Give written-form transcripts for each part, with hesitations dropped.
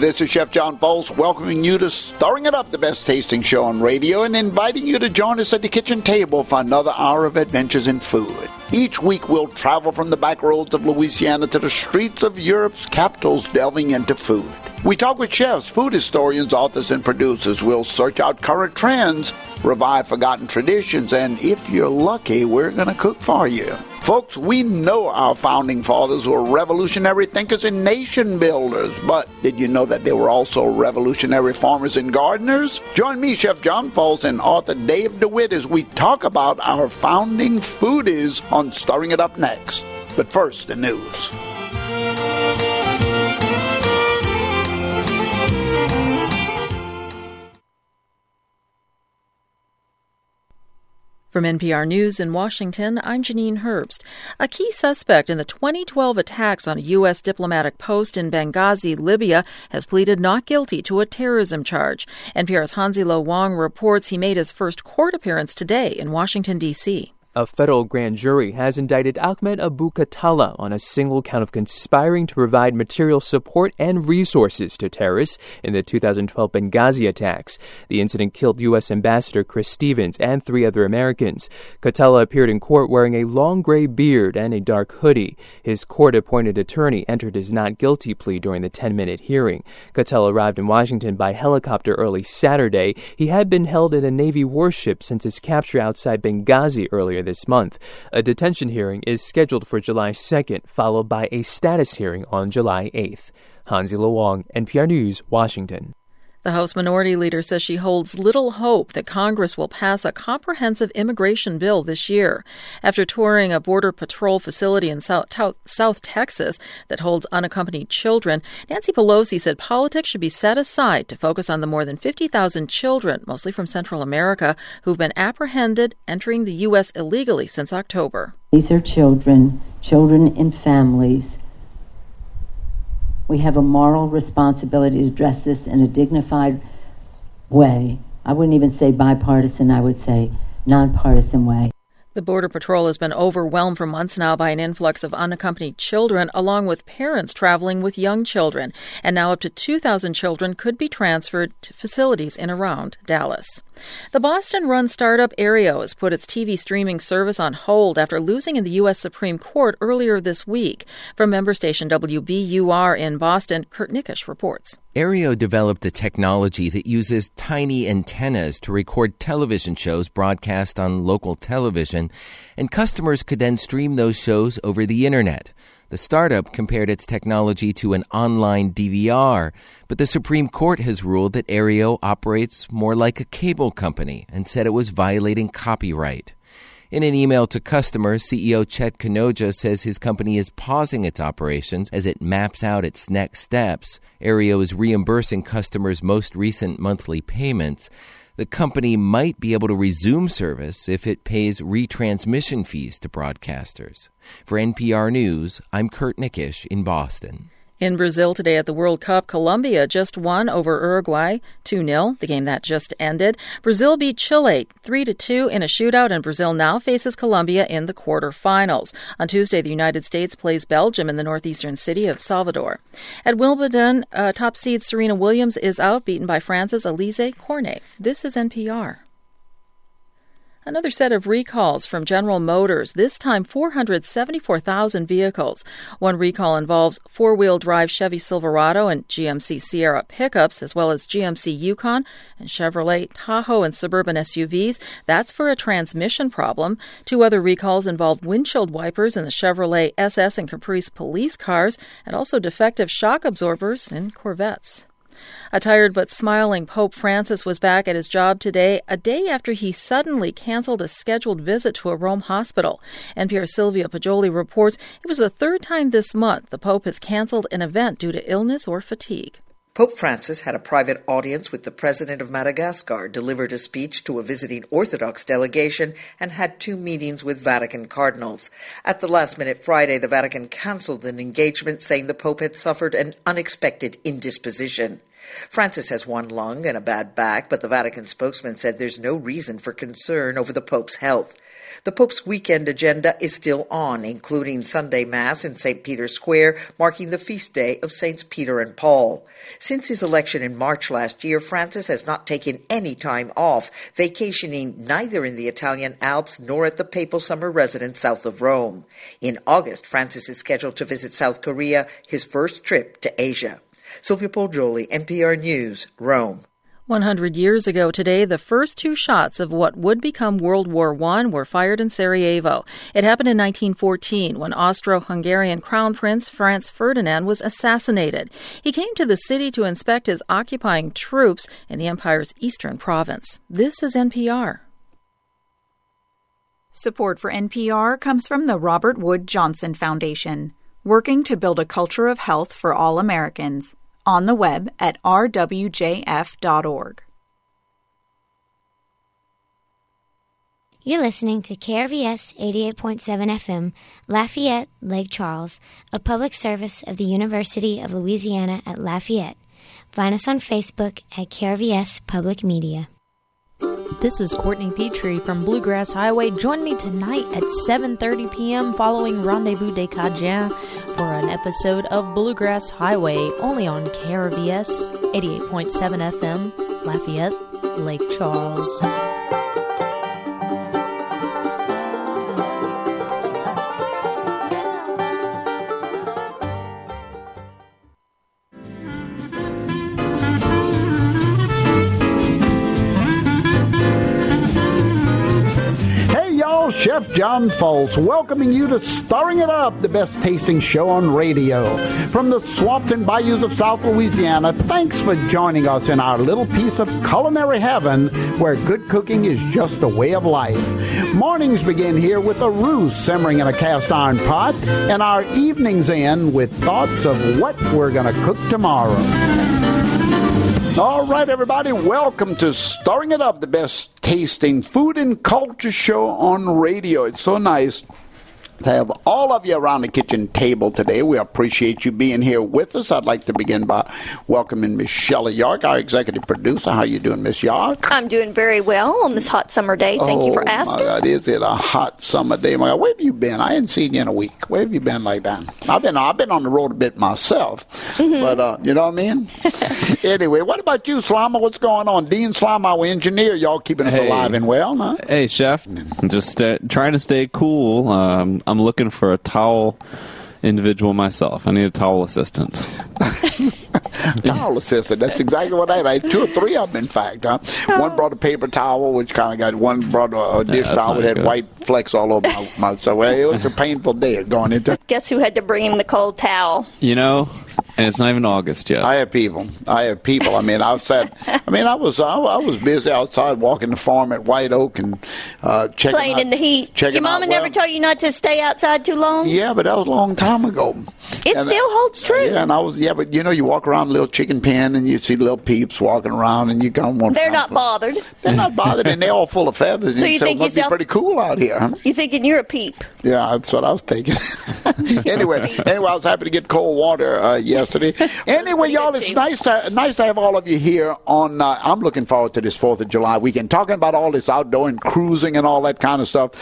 This is Chef John Foles welcoming you to Stirring It Up, the best tasting show on radio, and inviting you to join us at the kitchen table for another hour of adventures in food. Each week we'll travel from the back roads of Louisiana to the streets of Europe's capitals, delving into food. We talk with chefs, food historians, authors, and producers. We'll search out current trends, revive forgotten traditions, and if you're lucky, we're going to cook for you. Folks, we know our founding fathers were revolutionary thinkers and nation builders, but did you know that they were also revolutionary farmers and gardeners? Join me, Chef John Foles, and author Dave DeWitt as we talk about our founding foodies on Stirring It Up next. But first, the news. From NPR News in Washington, I'm Janine Herbst. A key suspect in the 2012 attacks on a U.S. diplomatic post in Benghazi, Libya, has pleaded not guilty to a terrorism charge. NPR's Hansilo Wong reports he made his first court appearance today in Washington, D.C. A federal grand jury has indicted Ahmed Abu Khatallah on a single count of conspiring to provide material support and resources to terrorists in the 2012 Benghazi attacks. The incident killed U.S. Ambassador Chris Stevens and 3 other Americans. Khatallah appeared in court wearing a long gray beard and a dark hoodie. His court-appointed attorney entered his not guilty plea during the 10-minute hearing. Khatallah arrived in Washington by helicopter early Saturday. He had been held in a Navy warship since his capture outside Benghazi earlier this month. A detention hearing is scheduled for July 2nd, followed by a status hearing on July 8th. Hansilo Wong, NPR News, Washington. The House Minority Leader says she holds little hope that Congress will pass a comprehensive immigration bill this year. After touring a Border Patrol facility in South Texas that holds unaccompanied children, Nancy Pelosi said politics should be set aside to focus on the more than 50,000 children, mostly from Central America, who've been apprehended entering the U.S. illegally since October. These are children in families. We have a moral responsibility to address this in a dignified way. I wouldn't even say bipartisan, I would say nonpartisan way. The Border Patrol has been overwhelmed for months now by an influx of unaccompanied children, along with parents traveling with young children. And now up to 2,000 children could be transferred to facilities in around Dallas. The Boston-run startup Aereo has put its TV streaming service on hold after losing in the U.S. Supreme Court earlier this week. From member station WBUR in Boston, Kurt Nickisch reports. Aereo developed a technology that uses tiny antennas to record television shows broadcast on local television, and customers could then stream those shows over the internet. The startup compared its technology to an online DVR, but the Supreme Court has ruled that Aereo operates more like a cable company and said it was violating copyright. In an email to customers, CEO Chet Kanoja says his company is pausing its operations as it maps out its next steps. Aereo is reimbursing customers' most recent monthly payments. The company might be able to resume service if it pays retransmission fees to broadcasters. For NPR News, I'm Kurt Nickisch in Boston. In Brazil today at the World Cup, Colombia just won over Uruguay 2-0, the game that just ended. Brazil beat Chile 3-2 in a shootout, and Brazil now faces Colombia in the quarterfinals. On Tuesday, the United States plays Belgium in the northeastern city of Salvador. At Wimbledon, top seed Serena Williams is out, beaten by France's Alizé Cornet. This is NPR. Another set of recalls from General Motors, this time 474,000 vehicles. One recall involves four-wheel drive Chevy Silverado and GMC Sierra pickups, as well as GMC Yukon and Chevrolet Tahoe and Suburban SUVs. That's for a transmission problem. 2 other recalls involved windshield wipers in the Chevrolet SS and Caprice police cars, and also defective shock absorbers in Corvettes. A tired but smiling Pope Francis was back at his job today, a day after he suddenly canceled a scheduled visit to a Rome hospital. NPR's Sylvia Poggioli reports it was the 3rd time this month the Pope has canceled an event due to illness or fatigue. Pope Francis had a private audience with the president of Madagascar, delivered a speech to a visiting Orthodox delegation, and had 2 meetings with Vatican cardinals. At the last minute Friday, the Vatican canceled an engagement, saying the Pope had suffered an unexpected indisposition. Francis has one lung and a bad back, but the Vatican spokesman said there's no reason for concern over the Pope's health. The Pope's weekend agenda is still on, including Sunday Mass in St. Peter's Square, marking the feast day of Saints Peter and Paul. Since his election in March last year, Francis has not taken any time off, vacationing neither in the Italian Alps nor at the papal summer residence south of Rome. In August, Francis is scheduled to visit South Korea, his first trip to Asia. Sylvia Poggioli, NPR News, Rome. 100 years ago today, the first two shots of what would become World War I were fired in Sarajevo. It happened in 1914 when Austro-Hungarian Crown Prince Franz Ferdinand was assassinated. He came to the city to inspect his occupying troops in the empire's eastern province. This is NPR. Support for NPR comes from the Robert Wood Johnson Foundation, working to build a culture of health for all Americans. On the web at rwjf.org. You're listening to KRVS 88.7 FM, Lafayette, Lake Charles, a public service of the University of Louisiana at Lafayette. Find us on Facebook at KRVS Public Media. This is Courtney Petrie from Bluegrass Highway. Join me tonight at 7:30 p.m. following Rendezvous des Cajuns for an episode of Bluegrass Highway, only on KRVS 88.7 FM, Lafayette, Lake Charles. Chef John Folse welcoming you to Stirring It Up, the best tasting show on radio. From the swamps and bayous of South Louisiana, thanks for joining us in our little piece of culinary heaven where good cooking is just a way of life. Mornings begin here with a roux simmering in a cast iron pot, and our evenings end with thoughts of what we're going to cook tomorrow. All right, everybody, welcome to Stirring It Up, the best tasting food and culture show on radio. It's so nice to have all of you around the kitchen table today. We appreciate you being here with us. I'd like to begin by welcoming Miss Shelley York, our executive producer. How you doing, Miss York? I'm doing very well on this hot summer day. Thank you for asking. My God, is it a hot summer day? My God, where have you been? I hadn't seen you in a week. Where have you been like that? I've been on the road a bit myself, but you know what I mean? Anyway, what about you, Slama? What's going on? Dean Slama, our engineer. Y'all keeping us alive and well, huh? Hey, Chef. I'm just trying to stay cool. I'm looking for a towel individual myself. I need a towel assistant. Towel assistant. That's exactly what I had. 2 or 3 of them, in fact. Huh? One brought a paper towel, which kind of got, one brought a dish towel that had white flecks all over my mouth. So it was a painful day going into. Guess who had to bring him the cold towel? You know, and it's not even August yet. I have people. I mean, I was busy outside walking the farm at White Oak and checking playing in the heat. Your mama never told you not to stay outside too long? Yeah, but that was a long time ago. It still holds true. Yeah, and but you know, you walk around a little chicken pen and you see little peeps walking around and you come one. They're not bothered. They're not bothered, and they're all full of feathers. So you think it must be pretty cool out here, huh? You thinking you're a peep? Yeah, that's what I was thinking. Anyway, I was happy to get cold water yesterday. Anyway, y'all, it's nice to have all of you here on. I'm looking forward to this 4th of July weekend. Talking about all this outdoor and cruising and all that kind of stuff.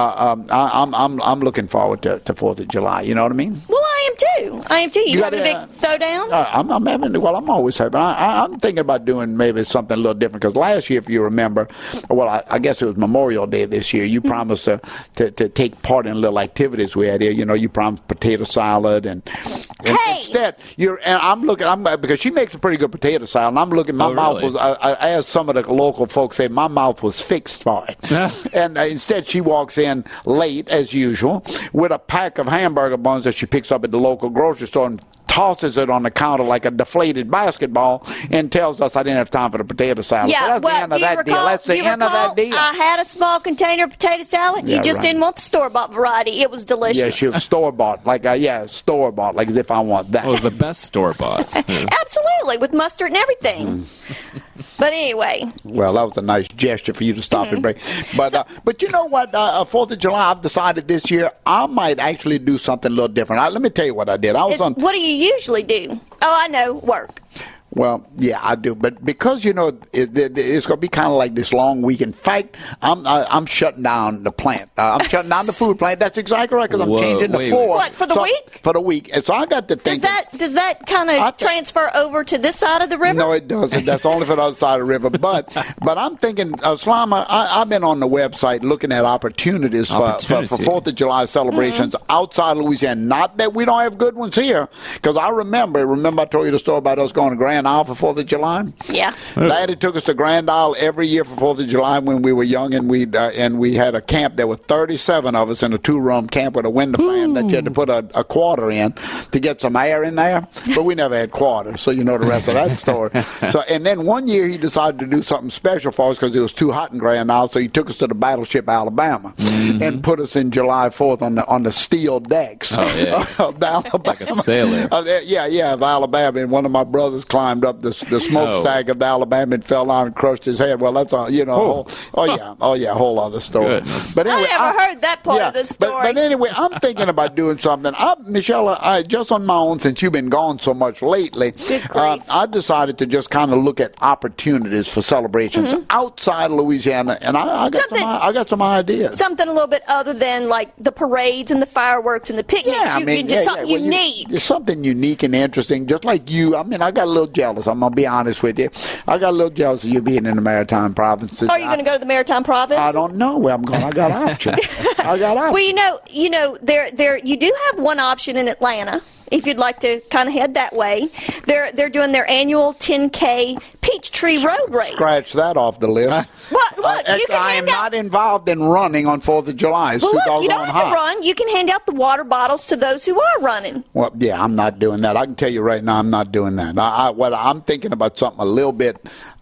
I'm looking forward to 4th of July. You know what I mean? Well, I am too. You having a big throwdown? I'm having. Well, I'm always having. I'm thinking about doing maybe something a little different because last year, if you remember, well, I guess it was Memorial Day this year. You promised to take part in little activities we had here. You know, you promised potato salad and instead I'm because she makes a pretty good potato salad. And I'm looking. My mouth was. As some of the local folks say, my mouth was fixed for it. And instead, she walks in late as usual with a pack of hamburger buns that she picks up at the local grocery store and tosses it on the counter like a deflated basketball and tells us I didn't have time for the potato salad. Yeah, so that's the end of that deal. That's the end of that deal. I had a small container of potato salad. You just didn't want the store-bought variety. It was delicious. Yeah, she was store-bought. Store-bought, like as if I want that. It was the best store-bought. Absolutely, with mustard and everything. But anyway. Well, that was a nice gesture for you to stop and break. But you know what? 4th of July, I've decided this year I might actually do something a little different. Let me tell you what I did. What do you usually do? Oh, I know. Work. Well, yeah, I do. But because, it's going to be kind of like this long week. In fact, I'm shutting down the plant. I'm shutting down the food plant. That's exactly right, because I'm changing the floor. What, for the week? For the week. And so I got to think. Does that kind of transfer over to this side of the river? No, it doesn't. That's only for the other side of the river. But I'm thinking, Slama, I've been on the website looking at opportunities for 4th of July celebrations outside Louisiana. Not that we don't have good ones here, because I remember I told you the story about us going to Grand Isle for 4th of July? Yeah. Daddy took us to Grand Isle every year for 4th of July when we were young, and we had a camp. There were 37 of us in a 2-room camp with a window fan that you had to put a quarter in to get some air in there. But we never had quarters, so you know the rest of that story. And then one year he decided to do something special for us because it was too hot in Grand Isle, so he took us to the battleship Alabama and put us in July 4th on the steel decks of the Alabama. Like a sailor. Of Alabama, and one of my brothers climbed up the smokestack of the Alabama and fell down and crushed his head. Well, that's a whole other story. Goodness. But anyway, I never heard that part of the story. But anyway, I'm thinking about doing something. Michelle, just on my own, since you've been gone so much lately, I decided to just kind of look at opportunities for celebrations outside Louisiana, and I got some ideas. Something a little bit other than like the parades and the fireworks and the picnics. Something unique. There's something unique and interesting, just like you. I mean, I got a little jealous. I'm going to be honest with you. I got a little jealous of you being in the Maritime Provinces. Are you going to go to the Maritime Province? I don't know where I'm going. I got options. Well, there you do have one option in Atlanta. If you'd like to kind of head that way, they're doing their annual 10K Peachtree Road Race. Scratch that off the list. I am not involved in running on 4th of July. Well, look, you don't have to run. You can hand out the water bottles to those who are running. Well, yeah, I'm not doing that. I can tell you right now, I'm not doing that. I'm thinking about something a little bit.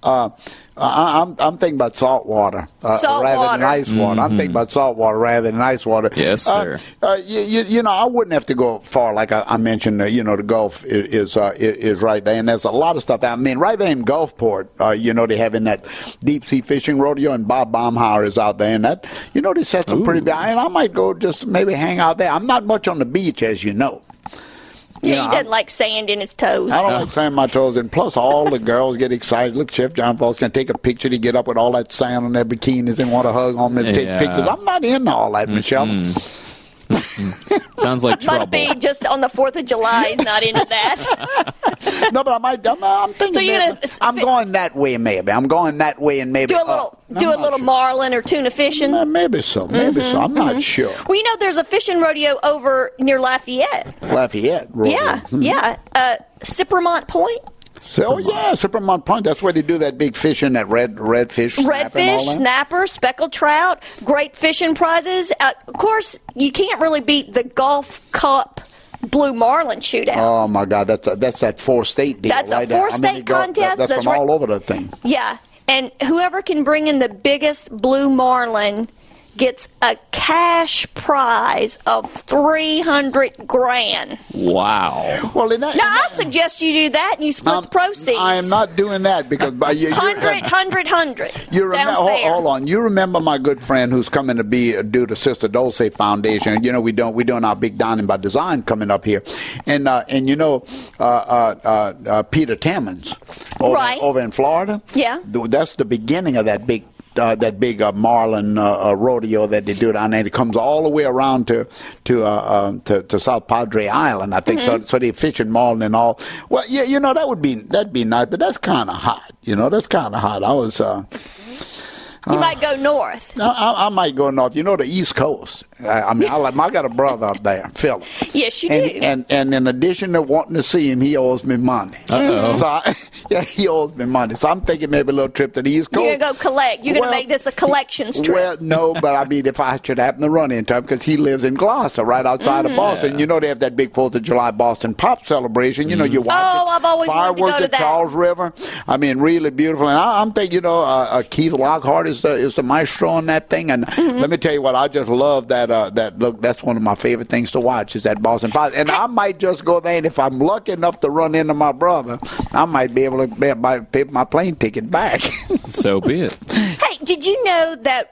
I'm thinking about salt water rather than ice water. I'm thinking about salt water rather than ice water. Yes, sir. I wouldn't have to go far. Like I mentioned, the Gulf is right there, and there's a lot of stuff. I mean, right there in Gulfport, they have in that deep sea fishing rodeo, and Bob Baumhauer is out there, and that they set some pretty big. And I might go just maybe hang out there. I'm not much on the beach, as you know. He doesn't like sand in his toes. I don't like sand in my toes. And plus, all the girls get excited. Look, Chef John Paul's going to take a picture to get up with all that sand on their bikinis and want to hug on them and take pictures. I'm not into all that, Michelle. Sounds like trouble. Must be just on the 4th of July. He's not into that. No, but I'm thinking. So I'm going that way, maybe. I'm going that way, and maybe do a little marlin or tuna fishing. Maybe so. Maybe so. I'm not sure. Well, there's a fishing rodeo over near Lafayette. Rodeo. Yeah. Cypremont Point. Cypremont Point. That's where they do that big fishing, that redfish, snapper, speckled trout, great fishing prizes. Of course, you can't really beat the Gulf Cup Blue Marlin shootout. Oh my God, that's that 4-state deal. That's right, a 4-state contest. That's from all over the thing. Yeah, and whoever can bring in the biggest blue marlin gets a cash prize of $300,000. Wow. Well, I suggest you do that and you split the proceeds. I am not doing that because 100. You remember? Hold on. You remember my good friend who's coming to do the Sister Dulce Foundation? We're doing our big Dining by Design coming up here, and Peter Timmons over in Florida. Yeah, that's the beginning of that big marlin rodeo that they do down there. It comes all the way around to South Padre Island, I think. So they fishing marlin and all. Well, that'd be nice, but that's kind of hot. That's kind of hot. I was. You might go north. I might go north. The East Coast. I got a brother up there, Philip. Yes, you do. And in addition to wanting to see him, he owes me money. So he owes me money. So I'm thinking maybe a little trip to the East Coast. You're going to go collect. You're going to make this a collections trip. Well, no, but I mean, if I should happen to run into him, because he lives in Gloucester, right outside of Boston. They have that big 4th of July Boston Pop celebration. You watch I've always wanted to go to fireworks at Charles River. I mean, really beautiful. And I'm thinking, Keith Lockhart is the maestro on that thing. And let me tell you what, I just love that look. That's one of my favorite things to watch is that Boston Pop. And I might just go there, and if I'm lucky enough to run into my brother, I might be able to pay my plane ticket back. So be it. Hey, did you know that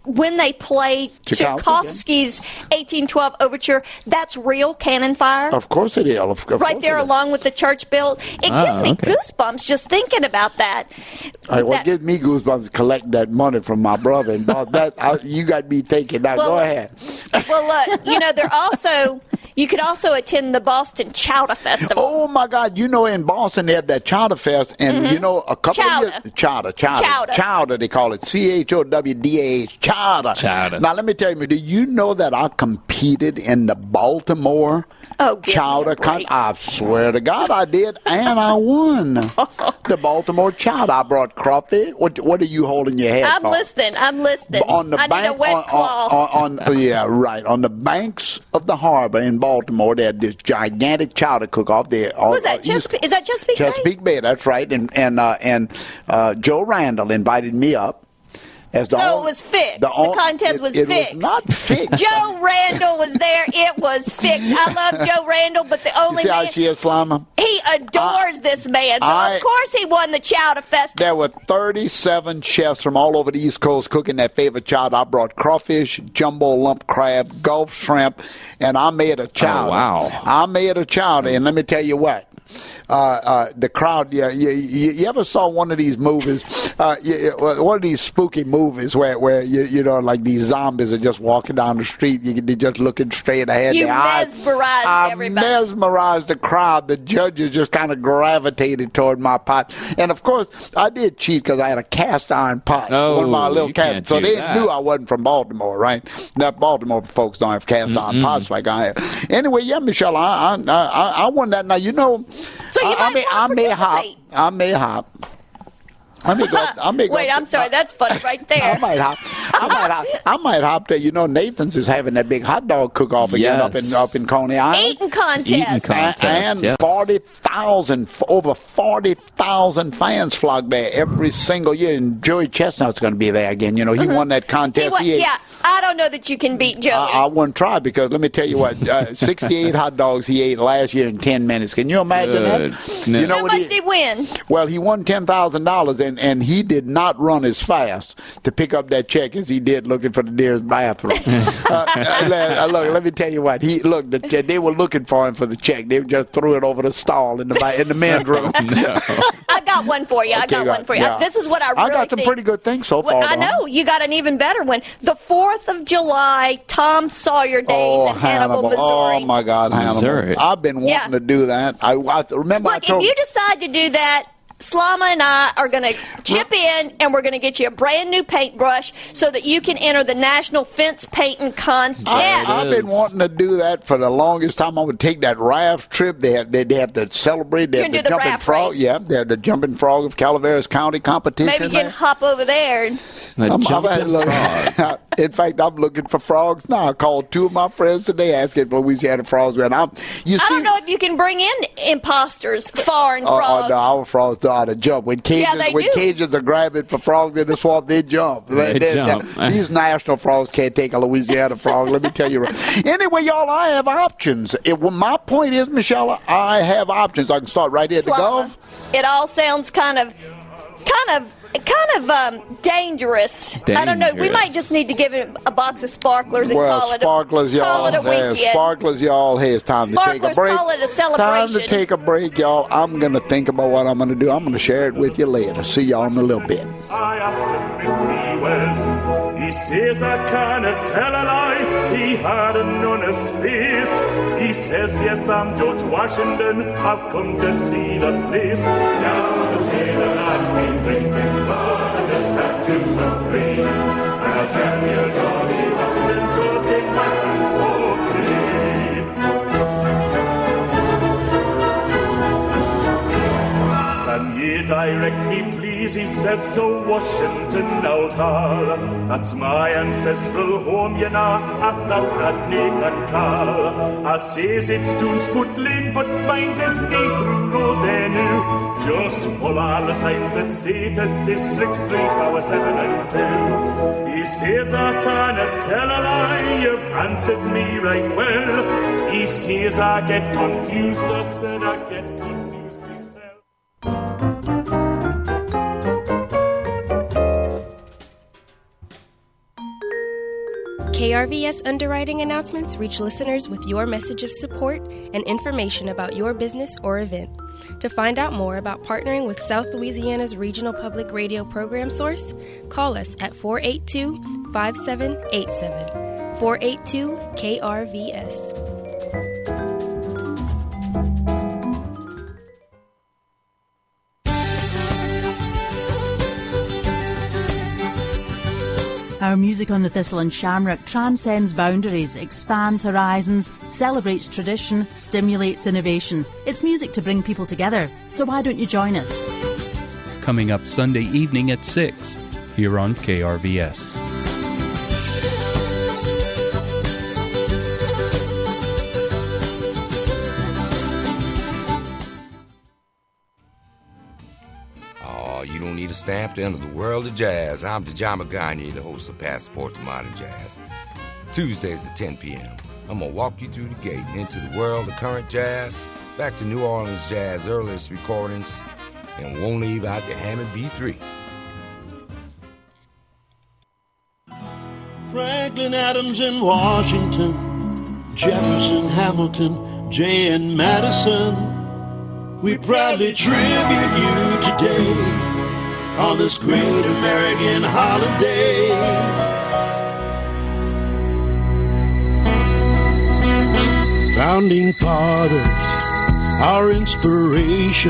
when they play Tchaikovsky's 1812 Overture, that's real cannon fire. Of course it is. Right there along with the church bell. It gives me goosebumps just thinking about that. What gives me goosebumps is collecting that money from my brother. And you got me thinking. Now, go ahead. Well, look, they're also... You could also attend the Boston Chowder Festival. Oh, my God. In Boston, they have that Chowder Fest. And, a couple of years... Chowder, they call it. CHOWDAH. Chowder. Now, let me tell you, do you know that I competed in the Baltimore Chowder? I swear to God I did, and I won the Baltimore Chowder. I brought crawfish. What are you holding your head I'm for? I'm listening. On the need a wet cloth. On the banks of the harbor in Baltimore, they had this gigantic chowder cook-off there. Was that Chesapeake? Is that Chesapeake Bay? Chesapeake Bay, that's right. And Joe Randall invited me up. It was fixed. The contest was fixed. It was not fixed. Joe Randall was there. It was fixed. I love Joe Randall, but the only see how she is, Slama? He adores this man. So, of course, he won the Chowder Festival. There were 37 chefs from all over the East Coast cooking their favorite chowder. I brought crawfish, jumbo lump crab, Gulf shrimp, and I made a chowder. Oh, wow. I made a chowder, and let me tell you what. The crowd, you ever saw one of these movies, one of these spooky movies where like these zombies are just walking down the street, they're just looking straight ahead. You mesmerized everybody. I mesmerized the crowd. The judges just kind of gravitated toward my pot. And, of course, I did cheat because I had a cast iron pot. Oh, one of my little cats. So they that. knew I wasn't from Baltimore, right? That Baltimore folks don't have cast iron pots like I have. Anyway, Michelle, I won that. Now, so I may hop. I may hop. Wait, I'm sorry. That's funny right there. I might hop there. Nathan's is having that big hot dog cook-off again up in Coney Island. Eating contest. And 40,000, over 40,000 fans flock there every single year. And Joey Chestnut's going to be there again. He won that contest. I don't know that you can beat Joey. I wouldn't try because let me tell you what, 68 hot dogs he ate last year in 10 minutes. Can you imagine that? No. How much did he win? Well, he won $10,000 and he did not run as fast to pick up that check as he did looking for the nearest bathroom. Look, let me tell you what. They were looking for him for the check. They just threw it over the stall in the men's room. No. I got one for you. Yeah. This is what I really got some pretty good things so far. I know. You got an even better one. The 4th of July, Tom Sawyer Days in Hannibal, Missouri. Oh, my God, Hannibal. Missouri. I've been wanting to do that. I remember. Look, if you decide to do that, Slama and I are going to chip in, and we're going to get you a brand new paintbrush so that you can enter the National Fence Painting Contest. I've been wanting to do that for the longest time. I would take that raft trip. They have to celebrate. They have the jumping frog. Race. Yeah, they have the jumping frog of Calaveras County competition. Maybe you can hop over there. In fact, I'm looking for frogs now. I called 2 of my friends today asking if Louisiana frogs were. I don't know if you can bring in imposters, foreign frogs. No, our frogs know how to jump. When cages are grabbing for frogs in the swamp, they jump. These national frogs can't take a Louisiana frog. Let me tell you. Anyway, y'all, I have options. My point is, Michelle, I have options. I can start right here at the Gulf. It all sounds kind of dangerous. I don't know. We might just need to give him a box of sparklers and call it a weekend. Sparklers, y'all. Hey, it's time to take a break. Call it a celebration. Time to take a break, y'all. I'm going to think about what I'm going to do. I'm going to share it with you later. See y'all in a little bit. I asked him if he was. He says I cannot tell a lie. He had an honest face. He says, yes, I'm George Washington. I've come to see the place. Now to say that I've been drinking, but I just had 2 or 3. And I tell you, George Washington's clothes came back and spoke free. Can ye direct me, please, he says, to Washington out hall. That's my ancestral home, you know, I thought that they can call. I says it's Toonsput Lane, but mind there's no through road there new. Just follow all the signs that say to Districts 3, Power 7 and 2. He says I cannot tell a lie, you've answered me right well. He says I get confused, I said I get confused myself. KRVS underwriting announcements reach listeners with your message of support and information about your business or event. To find out more about partnering with South Louisiana's regional public radio program source, call us at 482-5787. 482-KRVS. Our music on the Thistle and Shamrock transcends boundaries, expands horizons, celebrates tradition, stimulates innovation. It's music to bring people together, so why don't you join us? Coming up Sunday evening at 6, here on KRVS. You don't need a stamp to enter the world of jazz. I'm Dejama Gagne, the host of Passport to Modern Jazz. Tuesdays at 10 p.m. I'm going to walk you through the gate and into the world of current jazz, back to New Orleans jazz earliest recordings, and won't leave out the Hammond B3. Franklin, Adams, and Washington, Jefferson, Hamilton, Jay, and Madison, we proudly tribute you today on this great American holiday. Founding fathers, our inspiration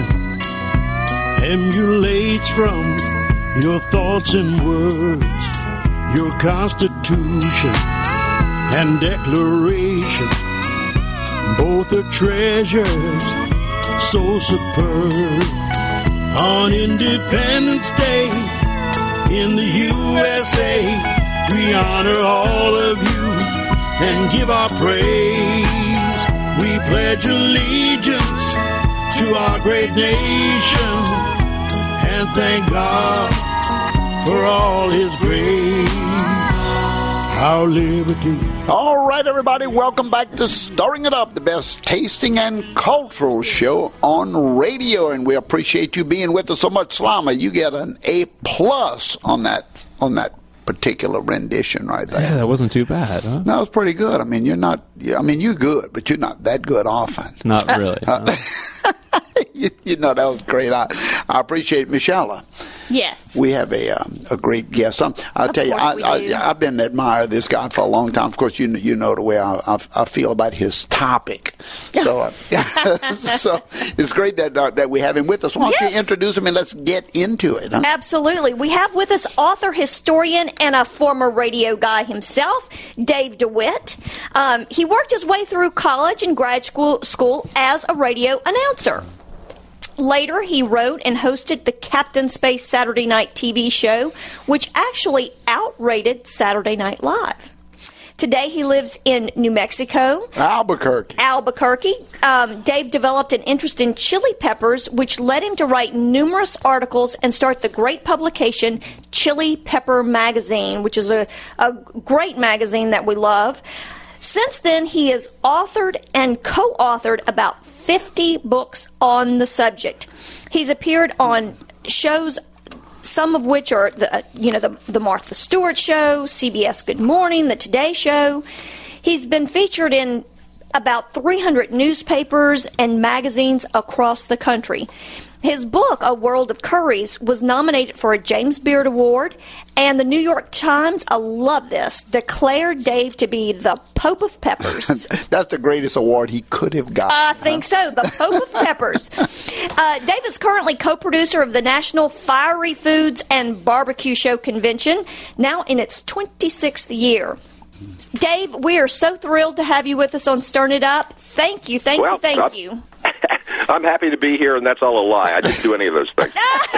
emulates from your thoughts and words, your Constitution and Declaration, both are treasures so superb. On Independence Day in the USA, we honor all of you and give our praise. We pledge allegiance to our great nation and thank God for all His grace. Our liberty. All right, everybody, welcome back to Stirring It Up, the best tasting and cultural show on radio, and we appreciate you being with us so much. Slama, you get an A+ on that particular rendition right there. Yeah, that wasn't too bad, huh? No, it's pretty good. I mean, you're good, but you're not that good often. Not really. You know, that was great. I appreciate it. Michelle. Yes. We have a great guest. I'll tell you, I've been admiring this guy for a long time. Of course, you know the way I feel about his topic. So, so it's great that we have him with us. Why don't you introduce him and let's get into it? Huh? Absolutely. We have with us author, historian, and a former radio guy himself, Dave DeWitt. He worked his way through college and grad school as a radio announcer. Later, he wrote and hosted the Captain Space Saturday Night TV show, which actually outrated Saturday Night Live. Today, he lives in New Mexico. Albuquerque. Dave developed an interest in chili peppers, which led him to write numerous articles and start the great publication Chili Pepper Magazine, which is a great magazine that we love. Since then, he has authored and co-authored about 50 books on the subject. He's appeared on shows, some of which are the Martha Stewart Show, CBS Good Morning, the Today Show. He's been featured in about 300 newspapers and magazines across the country. His book, A World of Curries, was nominated for a James Beard Award, and the New York Times, I love this, declared Dave to be the Pope of Peppers. That's the greatest award he could have gotten. I think so, the Pope of Peppers. Dave is currently co-producer of the National Fiery Foods and Barbecue Show Convention, now in its 26th year. Dave, we are so thrilled to have you with us on Stirring It Up. Thank you. I'm happy to be here, and that's all a lie. I didn't do any of those things.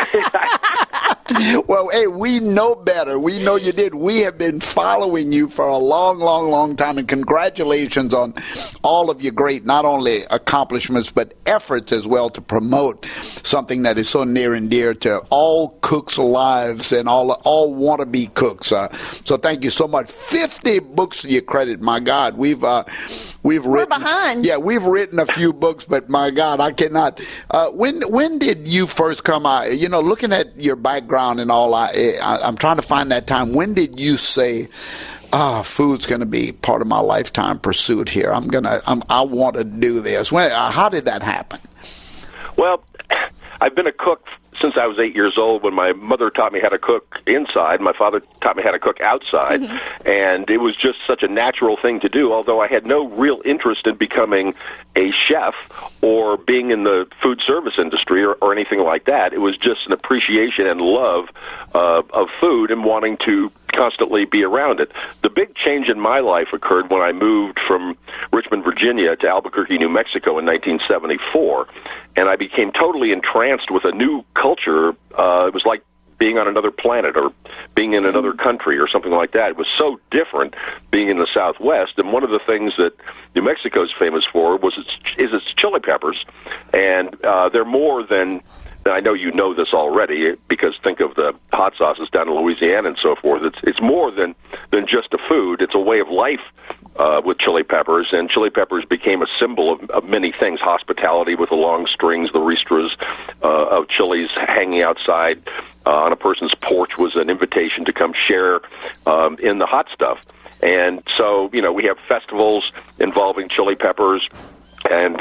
Well, hey, we know better. We know you did. We have been following you for a long, long, long time, and congratulations on all of your great, not only accomplishments, but efforts as well to promote something that is so near and dear to all cooks' lives and all wannabe cooks. So thank you so much. 50 books to your credit. My God, we're behind. Yeah, we've written a few books, but my God, I cannot. When did you first come out? You know, looking at your background and all, I'm trying to find that time. When did you say, food's going to be part of my lifetime pursuit here. I want to do this. How did that happen? Well, I've been a cook since I was 8 years old. When my mother taught me how to cook inside, my father taught me how to cook outside, and it was just such a natural thing to do, although I had no real interest in becoming a chef or being in the food service industry or anything like that. It was just an appreciation and love of food and wanting to constantly be around it. The big change in my life occurred when I moved from Richmond, Virginia to Albuquerque, New Mexico in 1974, and I became totally entranced with a new culture. It was like being on another planet or being in another country or something like that. It was so different being in the Southwest, and one of the things that New Mexico is famous for is its chili peppers, and they're more than... I know you know this already because think of the hot sauces down in Louisiana and so forth. It's more than just a food. It's a way of life with chili peppers, and chili peppers became a symbol of many things. Hospitality with the long strings, the ristras of chilies hanging outside on a person's porch was an invitation to come share in the hot stuff. And so, we have festivals involving chili peppers, and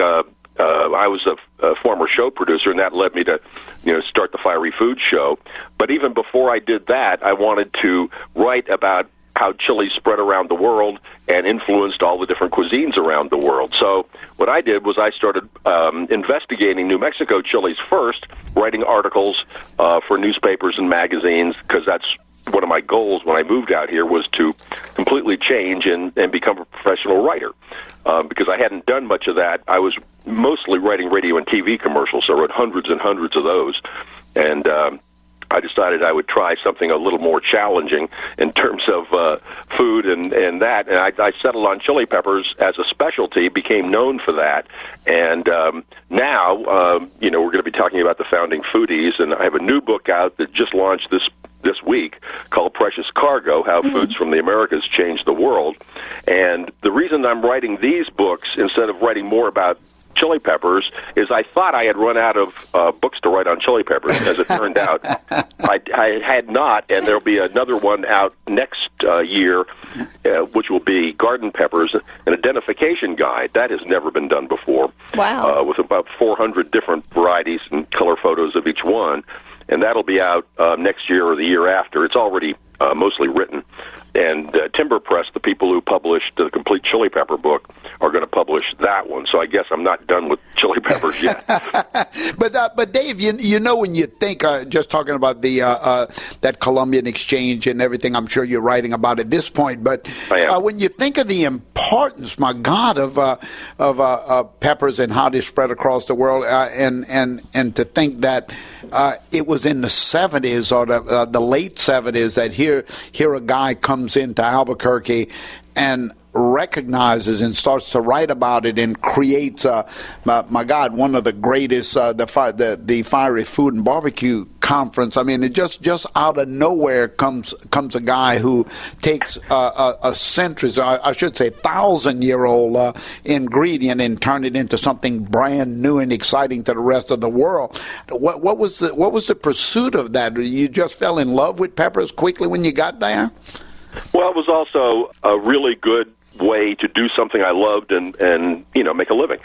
I was a former show producer, and that led me to, start the Fiery Food Show. But even before I did that, I wanted to write about how chili spread around the world and influenced all the different cuisines around the world. So what I did was I started investigating New Mexico chilies first, writing articles for newspapers and magazines, because that's one of my goals when I moved out here was to completely change and become a professional writer. Because I hadn't done much of that. I was mostly writing radio and TV commercials. So I wrote hundreds and hundreds of those. And I decided I would try something a little more challenging in terms of food and that. And I settled on chili peppers as a specialty, became known for that. And now, we're going to be talking about the Founding Foodies. And I have a new book out that just launched this week called Precious Cargo, How Foods from the Americas Changed the World. And the reason I'm writing these books instead of writing more about chili peppers is I thought I had run out of books to write on chili peppers. As it turned out, I had not, and there'll be another one out next year, which will be Garden Peppers, an identification guide. That has never been done before. Wow. With about 400 different varieties and color photos of each one. And that'll be out next year or the year after. It's already mostly written. And Timber Press, the people who published the complete chili pepper book, are going to publish that one. So I guess I'm not done with chili peppers yet. But Dave, when you think, just talking about the that Columbian exchange and everything, I'm sure you're writing about at this point. But when you think of the importance, my God, of peppers and how they spread across the world, and to think that it was in the 70s or the late 70s that here a guy comes into Albuquerque and recognizes and starts to write about it and creates, my God, one of the greatest, the Fiery Food and Barbecue Conference. I mean, it just out of nowhere comes a guy who takes a century, I should say 1,000-year-old ingredient and turn it into something brand new and exciting to the rest of the world. What was the pursuit of that? You just fell in love with peppers quickly when you got there? Well, it was also a really good way to do something I loved and make a living.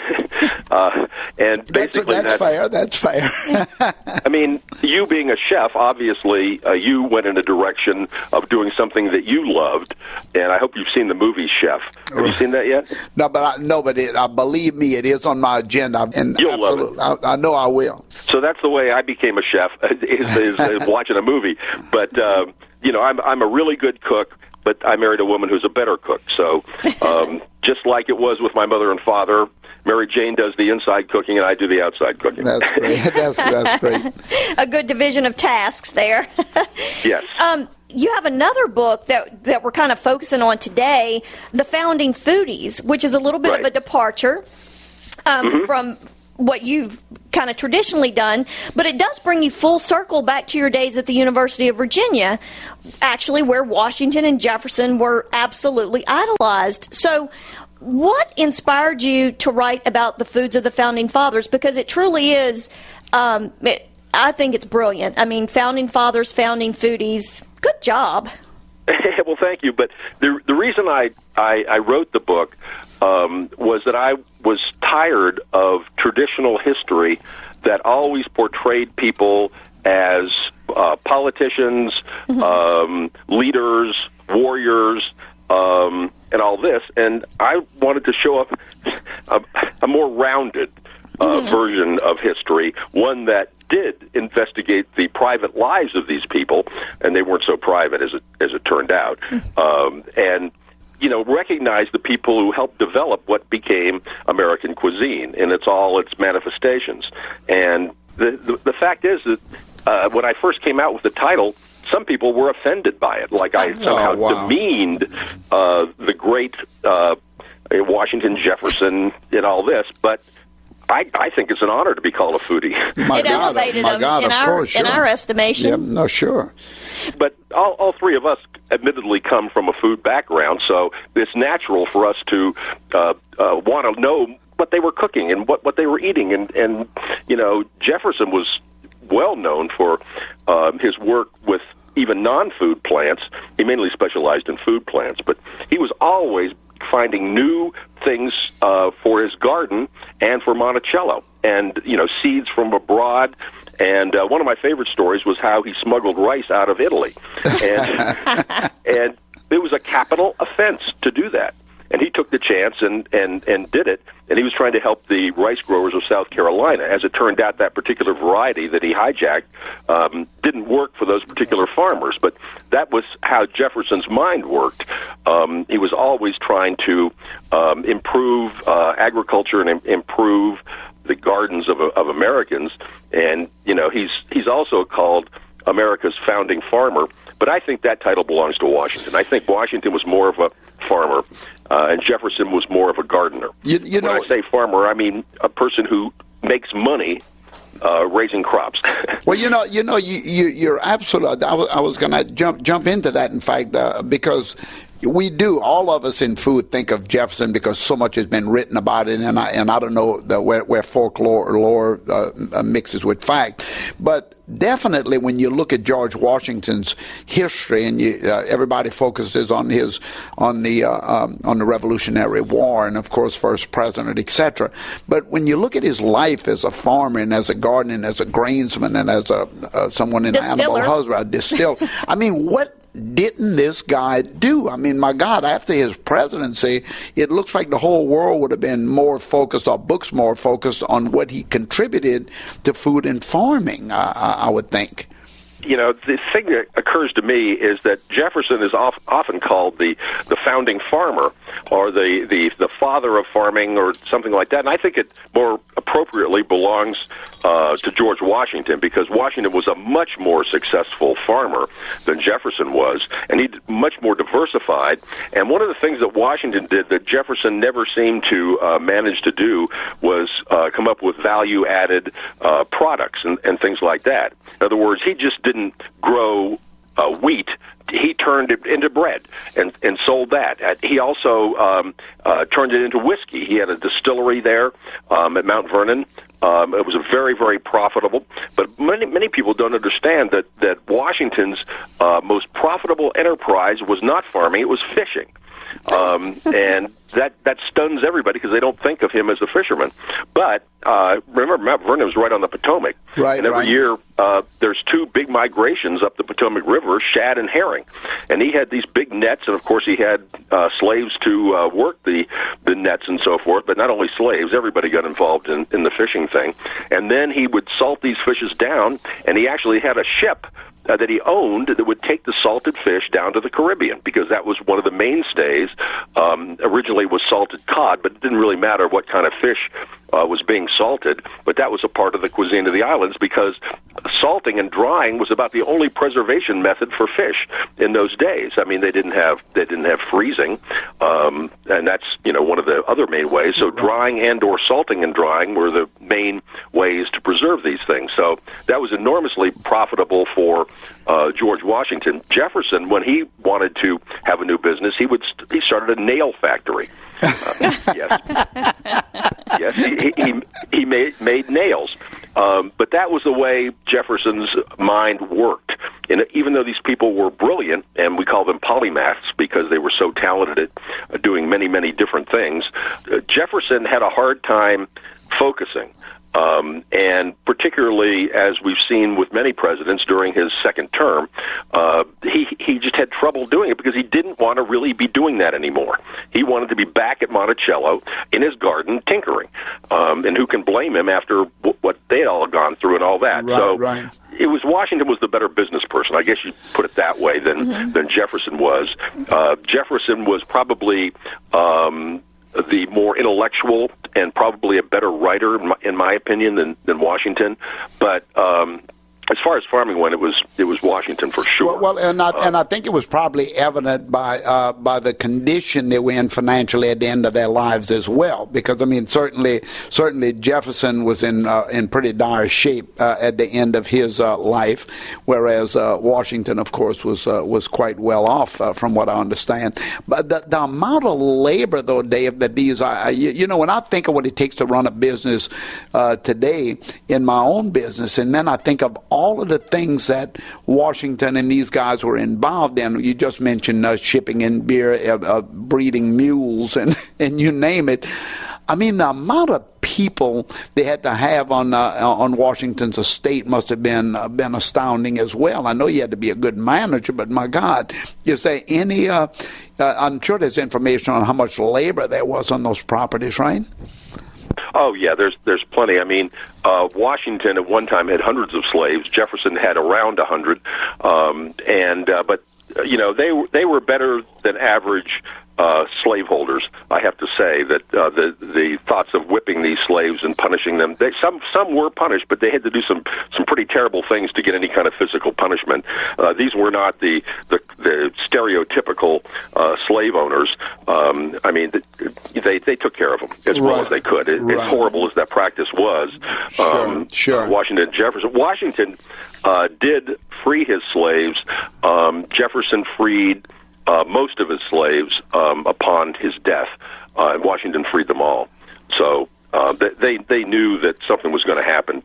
And basically that's fair. I mean, you being a chef, obviously, you went in a direction of doing something that you loved, and I hope you've seen the movie Chef. Have you seen that yet? No, but believe me, it is on my agenda, and you'll love it. I know I will. So that's the way I became a chef, is watching a movie. But I'm a really good cook, but I married a woman who's a better cook. So just like it was with my mother and father, Mary Jane does the inside cooking and I do the outside cooking. That's great. That's great. A good division of tasks there. Yes. You have another book that we're kind of focusing on today, The Founding Foodies, which is a little bit of a departure from what you've kind of traditionally done, but it does bring you full circle back to your days at the University of Virginia, actually, where Washington and Jefferson were absolutely idolized. So what inspired you to write about the foods of the Founding Fathers? Because it truly is, I think it's brilliant. I mean, Founding Fathers, Founding Foodies, good job. Well, thank you. But the reason I wrote the book was that I was tired of traditional history that always portrayed people as politicians, leaders, warriors, and all this. And I wanted to show up a more rounded version of history, one that did investigate the private lives of these people, and they weren't so private as it turned out, and recognize the people who helped develop what became American cuisine in all its manifestations. And the fact is that when I first came out with the title, some people were offended by it, like I somehow demeaned the great Washington, Jefferson, and all this, but I think it's an honor to be called a foodie. It elevated them in our estimation. Yeah, no, sure. But all three of us admittedly come from a food background, so it's natural for us to want to know what they were cooking and what they were eating. And Jefferson was well known for his work with even non-food plants. He mainly specialized in food plants, but he was always finding new things for his garden and for Monticello, and seeds from abroad. And one of my favorite stories was how he smuggled rice out of Italy, and it was a capital offense to do that. And he took the chance and did it. And he was trying to help the rice growers of South Carolina. As it turned out, that particular variety that he hijacked didn't work for those particular farmers. But that was how Jefferson's mind worked. He was always trying to improve agriculture and improve the gardens of Americans. And he's also called America's founding farmer. But I think that title belongs to Washington. I think Washington was more of a farmer, and Jefferson was more of a gardener. When I say farmer, I mean a person who makes money raising crops. Well, you're absolutely. I was going to jump into that. In fact, because we do, all of us in food think of Jefferson because so much has been written about it, and I don't know where folklore or lore mixes with fact, but definitely when you look at George Washington's history, and everybody focuses on the Revolutionary War, and of course first president, etc. But when you look at his life as a farmer and as a gardener and as a grainsman and as someone in animal husbandry, a distiller, I mean, what didn't this guy do? I mean, my God, after his presidency, it looks like the whole world would have been more focused, or books more focused, on what he contributed to food and farming, I would think. The thing that occurs to me is that Jefferson is often called the founding farmer, or the father of farming, or something like that. And I think it more appropriately belongs to George Washington, because Washington was a much more successful farmer than Jefferson was, and he's much more diversified. And one of the things that Washington did that Jefferson never seemed to manage to do was come up with value-added products and things like that. In other words, he just didn't grow wheat. He turned it into bread and sold that. He also turned it into whiskey. He had a distillery there at Mount Vernon. It was a very, very profitable. But many people don't understand that Washington's most profitable enterprise was not farming; it was fishing. And that stuns everybody because they don't think of him as a fisherman. But remember, Mount Vernon was right on the Potomac. Right, and every year there's two big migrations up the Potomac River, shad and herring. And he had these big nets, and of course he had slaves to work the nets and so forth. But not only slaves, everybody got involved in the fishing thing. And then he would salt these fishes down, and he actually had a ship that he owned that would take the salted fish down to the Caribbean, because that was one of the mainstays. Originally was salted cod, but it didn't really matter what kind of fish was being salted, but that was a part of the cuisine of the islands, because salting and drying was about the only preservation method for fish in those days. I mean, they didn't have freezing, and that's one of the other main ways. So drying and/or salting and drying were the main ways to preserve these things. So that was enormously profitable for George Washington. Jefferson, when he wanted to have a new business, he started a nail factory. Yes, he made nails, But that was the way Jefferson's mind worked. And even though these people were brilliant, and we call them polymaths because they were so talented at doing many, many different things, Jefferson had a hard time focusing. And particularly, as we've seen with many presidents during his second term, he just had trouble doing it because he didn't want to really be doing that anymore. He wanted to be back at Monticello in his garden tinkering. And who can blame him after what they all gone through and all that? Right. It was Washington was the better business person. I guess you'd put it that way than Jefferson was. Jefferson was probably the more intellectual and probably a better writer, in my opinion, than Washington. But as far as farming went, it was Washington for sure. Well, and I think it was probably evident by the condition they were in financially at the end of their lives as well. Because I mean, certainly Jefferson was in pretty dire shape at the end of his life, whereas Washington, of course, was quite well off from what I understand. But the amount of labor, though, Dave, that these when I think of what it takes to run a business today in my own business, and then I think of all of the things that Washington and these guys were involved in. You just mentioned shipping and beer, breeding mules, and you name it. I mean, the amount of people they had to have on Washington's estate must have been astounding as well. I know you had to be a good manager, but my God, is there any? I'm sure there's information on how much labor there was on those properties, right? Oh yeah, there's plenty. I mean, Washington at one time had hundreds of slaves. Jefferson had around 100, but they were better than average slaveholders. I have to say that the thoughts of whipping these slaves and punishing them, some were punished, but they had to do some pretty terrible things to get any kind of physical punishment. These were not the stereotypical slave owners. I mean, they took care of them as well as they could. As horrible as that practice was, sure. Washington and Jefferson. Washington did free his slaves. Jefferson freed most of his slaves upon his death, and Washington freed them all. So they knew that something was going to happen,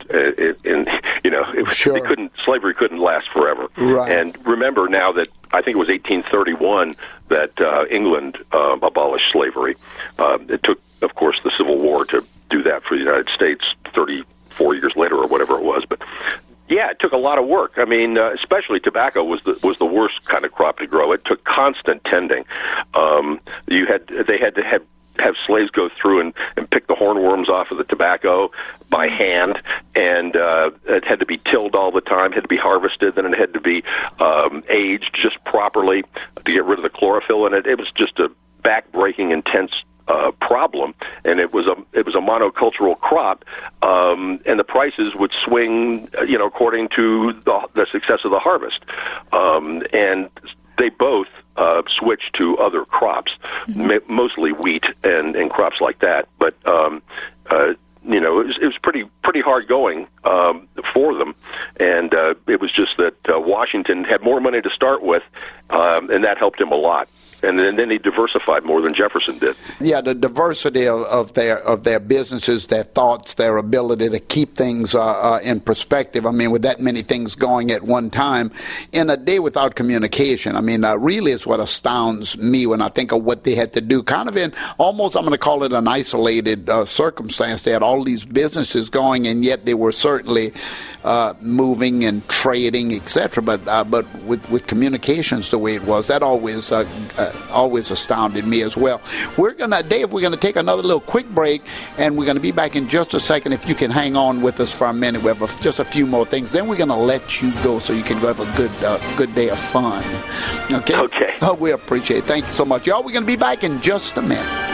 slavery couldn't last forever. Right. And remember now that I think it was 1831 that England abolished slavery. It took, of course, the Civil War to do that for the United States 34 years later or whatever it was, but. Yeah, it took a lot of work. I mean, especially tobacco was the worst kind of crop to grow. It took constant tending. They had to have slaves go through and pick the hornworms off of the tobacco by hand, and it had to be tilled all the time, had to be harvested, then it had to be aged just properly to get rid of the chlorophyll in it. It was just a back-breaking, intense problem, and it was a monocultural crop, and the prices would swing, according to the success of the harvest, and they both switched to other crops, mostly wheat and crops like that, but it was pretty hard going for them, and it was just that Washington had more money to start with, and that helped him a lot. And then he diversified more than Jefferson did. Yeah, the diversity of their businesses, their thoughts, their ability to keep things in perspective. I mean, with that many things going at one time, in a day without communication, I mean, really is what astounds me when I think of what they had to do. Kind of in almost, I'm going to call it an isolated circumstance. They had all these businesses going, and yet they were certainly moving and trading, etc. But with communications the way it was, that always astounded me as well. Dave, we're gonna take another little quick break, and we're gonna be back in just a second. If you can hang on with us for a minute, we have just a few more things. Then we're gonna let you go so you can go have a good day of fun. Okay. Okay. Oh, we appreciate it. Thank you so much, y'all. We're gonna be back in just a minute.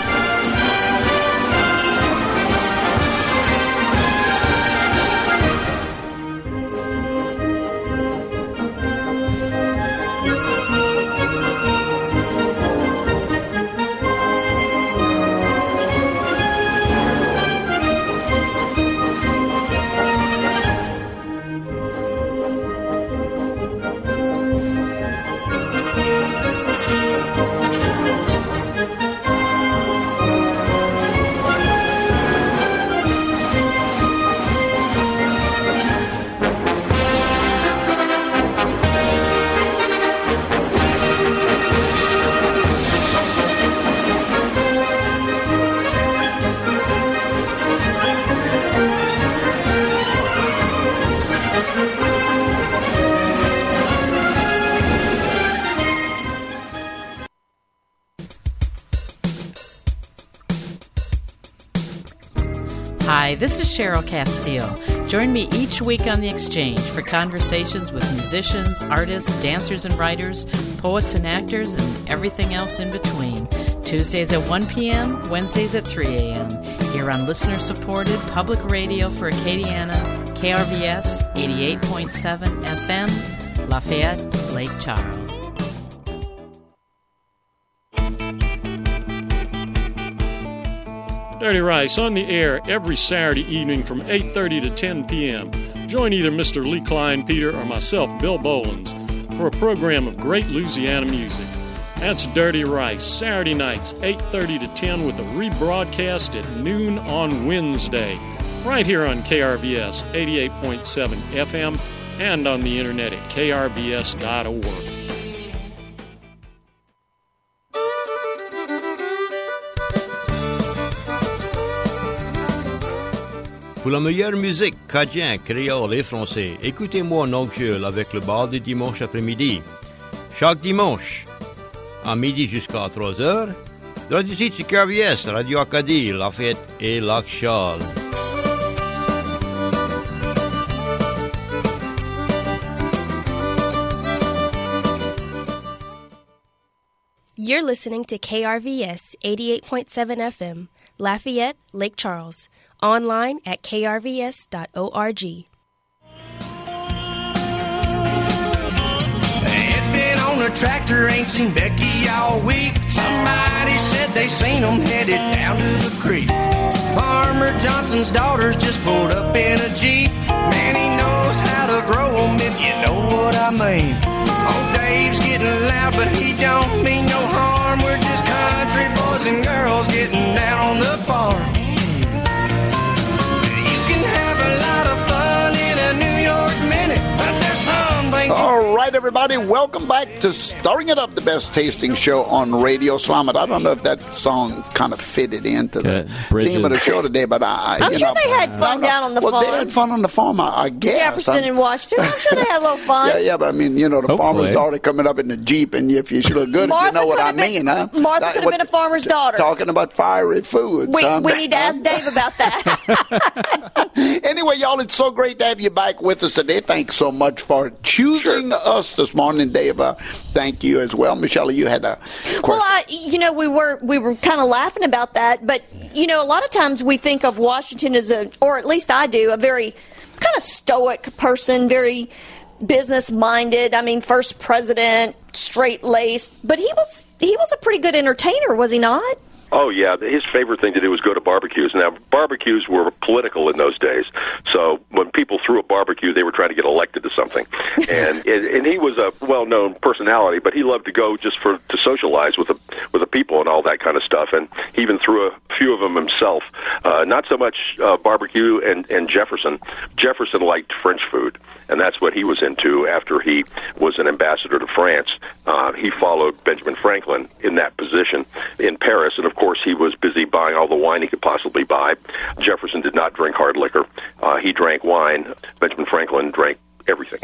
Hi, this is Cheryl Castile. Join me each week on The Exchange for conversations with musicians, artists, dancers and writers, poets and actors, and everything else in between. Tuesdays at 1 p.m., Wednesdays at 3 a.m. Here on listener-supported public radio for Acadiana, KRVS 88.7 FM, Lafayette, Lake Charles. Dirty Rice on the air every Saturday evening from 8:30 to 10 p.m. Join either Mr. Lee Klein Peter or myself, Bill Bolins, for a program of great Louisiana music. That's Dirty Rice, Saturday nights, 8:30 to 10, with a rebroadcast at noon on Wednesday, right here on KRVS 88.7 FM and on the internet at krvs.org. Pour la meilleure musique, cadien, créole et français, écoutez-moi Nocturne avec le bar du dimanche après-midi. Chaque dimanche, à midi jusqu'à 3h, dans le site sur KRVS, Radio Acadie, Lafayette et Lac-Charles. You're listening to KRVS 88.7 FM, Lafayette, Lake Charles. Online at krvs.org. It's been on the tractor, ain't seen Becky all week. Somebody said they seen them headed down to the creek. Farmer Johnson's daughters just pulled up in a Jeep. Man, he knows how to grow them, if you know what I mean. Oh, Dave's getting loud, but he don't mean no harm. We're just country boys and girls getting down on the farm. All right, everybody, welcome back to Stirring It Up, the best tasting show on Radio Slamet. I don't know if that song kind of fitted into the theme of the show today, but I'm sure they had fun down on the farm. Well, they had fun on the farm, I guess. Jefferson and Washington, I'm sure they had a little fun. Yeah, but I mean, the farmer's daughter coming up in the Jeep, and if you should look good, if you know what I mean, huh? Martha could have been a farmer's daughter. Talking about fiery foods. We need to ask Dave about that. Anyway, y'all, it's so great to have you back with us today. Thanks so much for choosing us this morning, Dave. Thank you as well. Michelle, you had a question. Well, we were kind of laughing about that, but a lot of times we think of Washington as or at least I do, a very kind of stoic person, very business-minded. I mean, first president, straight-laced, but he was a pretty good entertainer, was he not? Oh, yeah. His favorite thing to do was go to barbecues. Now, barbecues were political in those days. So when people threw a barbecue, they were trying to get elected to something. And he was a well-known personality, but he loved to go just to socialize with the people and all that kind of stuff. And he even threw a few of them himself. Not so much barbecue and Jefferson. Jefferson liked French food, and that's what he was into after he was an ambassador to France. He followed Benjamin Franklin in that position in Paris, and of course he was busy buying all the wine he could possibly buy. Jefferson did not drink hard liquor. He drank wine. Benjamin Franklin drank everything.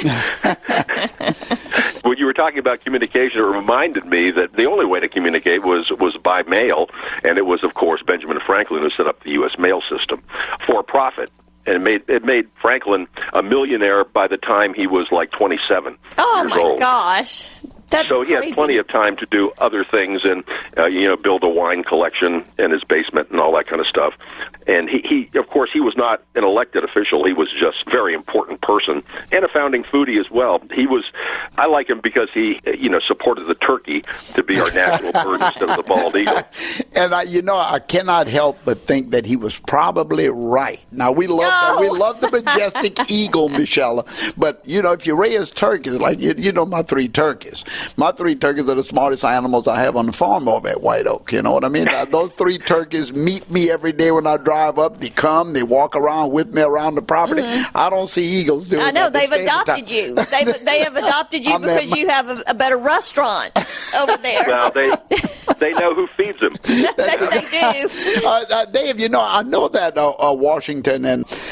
When you were talking about communication, it reminded me that the only way to communicate was by mail, and it was, of course, Benjamin Franklin who set up the U.S. mail system for profit. And it made Franklin a millionaire by the time he was like 27 years old. Gosh. That's so he had plenty of time to do other things and, build a wine collection in his basement and all that kind of stuff. And he, of course, he was not an elected official. He was just a very important person and a founding foodie as well. I like him because he, supported the turkey to be our national bird instead of the bald eagle. And, I cannot help but think that he was probably right. Now, we love the majestic eagle, Michelle. But, if you raise turkeys, like, my 3 turkeys. My 3 turkeys are the smartest animals I have on the farm over at White Oak. You know what I mean? Those 3 turkeys meet me every day when I drive up. They come, they walk around with me around the property. Mm-hmm. I don't see eagles doing that. I know, they've adopted you. They have adopted you because you have a better restaurant over there. Well, they know who feeds them. They do. Dave, I know that Washington and